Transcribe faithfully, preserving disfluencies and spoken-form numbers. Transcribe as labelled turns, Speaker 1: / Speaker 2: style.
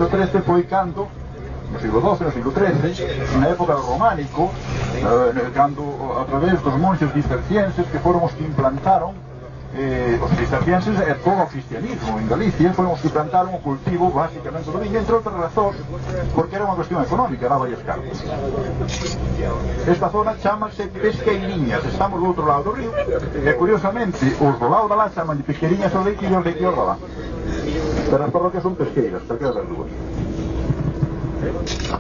Speaker 1: siglo trece foi cando, no siglo doce, no siglo trece, na época románico, eh, cando a través dos monxes cistercienses que foron os que implantaron Eh, os cistercienses e todo o cristianismo en Galicia foron os que plantaron o cultivo basicamente do viño, entre outras razóns porque era unha cuestión económica, daba cartos. Esta zona chamase Pesqueiriñas, estamos do outro lado do río e curiosamente os do lado da lá chaman de Pesqueiriñas ao leite e os leite ao da lá, pero as parroquias son pesqueiras, calquera das dúas.